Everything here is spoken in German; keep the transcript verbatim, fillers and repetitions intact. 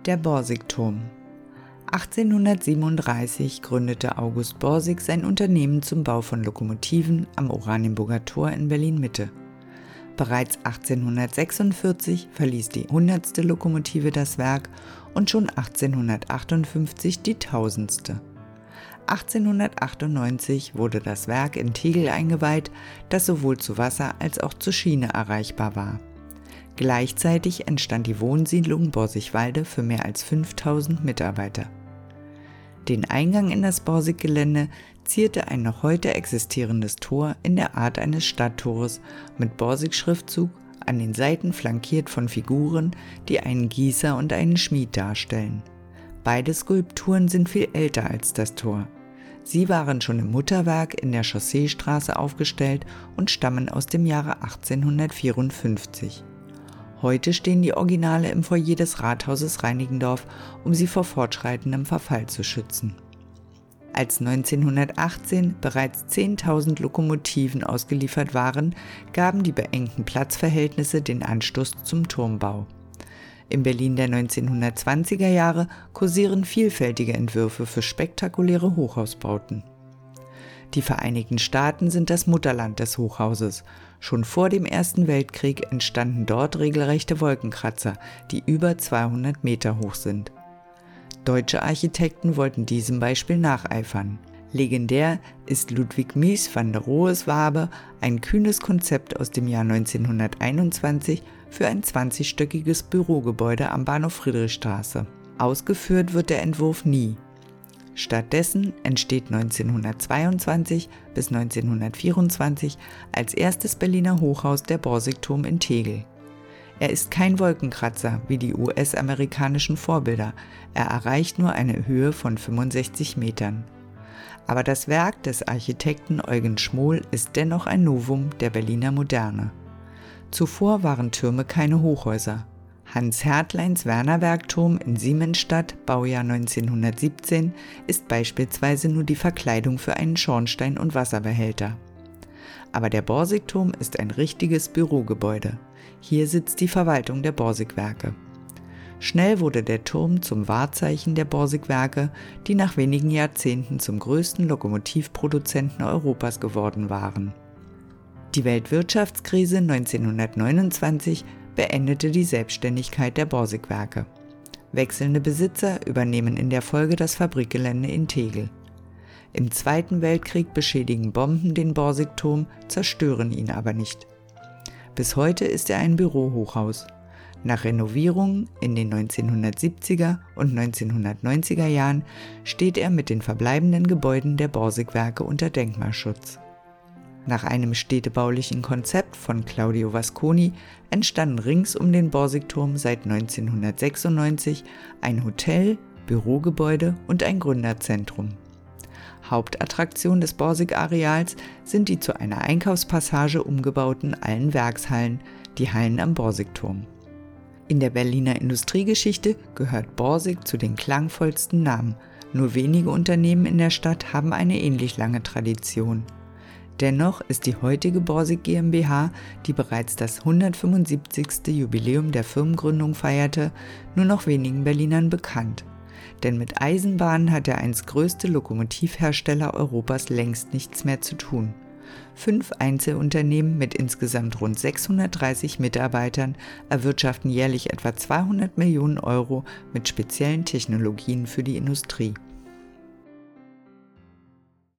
Der Borsigturm. achtzehnhundertsiebenunddreißig gründete August Borsig sein Unternehmen zum Bau von Lokomotiven am Oranienburger Tor in Berlin-Mitte. Bereits achtzehnhundertsechsundvierzig verließ die hundertste Lokomotive das Werk und schon achtzehnhundertachtundfünfzig die tausendste. achtzehnhundertachtundneunzig wurde das Werk in Tegel eingeweiht, das sowohl zu Wasser als auch zur Schiene erreichbar war. Gleichzeitig entstand die Wohnsiedlung Borsigwalde für mehr als fünftausend Mitarbeiter. Den Eingang in das Borsig-Gelände zierte ein noch heute existierendes Tor in der Art eines Stadttores mit Borsig-Schriftzug, an den Seiten flankiert von Figuren, die einen Gießer und einen Schmied darstellen. Beide Skulpturen sind viel älter als das Tor. Sie waren schon im Mutterwerk in der Chausseestraße aufgestellt und stammen aus dem Jahre achtzehnhundertvierundfünfzig. Heute stehen die Originale im Foyer des Rathauses Reinickendorf, um sie vor fortschreitendem Verfall zu schützen. Als neunzehnhundertachtzehn bereits zehntausend Lokomotiven ausgeliefert waren, gaben die beengten Platzverhältnisse den Anstoß zum Turmbau. Im Berlin der neunzehnhundertzwanziger Jahre kursieren vielfältige Entwürfe für spektakuläre Hochhausbauten. Die Vereinigten Staaten sind das Mutterland des Hochhauses. Schon vor dem Ersten Weltkrieg entstanden dort regelrechte Wolkenkratzer, die über zweihundert Meter hoch sind. Deutsche Architekten wollten diesem Beispiel nacheifern. Legendär ist Ludwig Mies van der Rohes Wabe, ein kühnes Konzept aus dem Jahr neunzehnhunderteinundzwanzig für ein zwanzigstöckiges Bürogebäude am Bahnhof Friedrichstraße. Ausgeführt wird der Entwurf nie. Stattdessen entsteht neunzehnhundertzweiundzwanzig bis neunzehnhundertvierundzwanzig als erstes Berliner Hochhaus der Borsigturm in Tegel. Er ist kein Wolkenkratzer wie die U S-amerikanischen Vorbilder, er erreicht nur eine Höhe von fünfundsechzig Metern. Aber das Werk des Architekten Eugen Schmohl ist dennoch ein Novum der Berliner Moderne. Zuvor waren Türme keine Hochhäuser. Hans Hertleins Werner-Werkturm in Siemensstadt, Baujahr neunzehnhundertsiebzehn, ist beispielsweise nur die Verkleidung für einen Schornstein und Wasserbehälter. Aber der Borsigturm ist ein richtiges Bürogebäude. Hier sitzt die Verwaltung der Borsigwerke. Schnell wurde der Turm zum Wahrzeichen der Borsigwerke, die nach wenigen Jahrzehnten zum größten Lokomotivproduzenten Europas geworden waren. Die Weltwirtschaftskrise neunzehnhundertneunundzwanzig beendete die Selbstständigkeit der Borsigwerke. Wechselnde Besitzer übernehmen in der Folge das Fabrikgelände in Tegel. Im Zweiten Weltkrieg beschädigen Bomben den Borsigturm, zerstören ihn aber nicht. Bis heute ist er ein Bürohochhaus. Nach Renovierungen in den neunzehnhundertsiebziger und neunzehnhundertneunziger Jahren steht er mit den verbleibenden Gebäuden der Borsigwerke unter Denkmalschutz. Nach einem städtebaulichen Konzept von Claudio Vasconi entstanden rings um den Borsigturm seit neunzehnhundertsechsundneunzig ein Hotel, Bürogebäude und ein Gründerzentrum. Hauptattraktion des Borsig-Areals sind die zu einer Einkaufspassage umgebauten Allen-Werkshallen, die Hallen am Borsigturm. In der Berliner Industriegeschichte gehört Borsig zu den klangvollsten Namen. Nur wenige Unternehmen in der Stadt haben eine ähnlich lange Tradition. Dennoch ist die heutige Borsig GmbH, die bereits das hundertfünfundsiebzigste Jubiläum der Firmengründung feierte, nur noch wenigen Berlinern bekannt. Denn mit Eisenbahnen hat der einst größte Lokomotivhersteller Europas längst nichts mehr zu tun. Fünf Einzelunternehmen mit insgesamt rund sechshundertdreißig Mitarbeitern erwirtschaften jährlich etwa zweihundert Millionen Euro mit speziellen Technologien für die Industrie.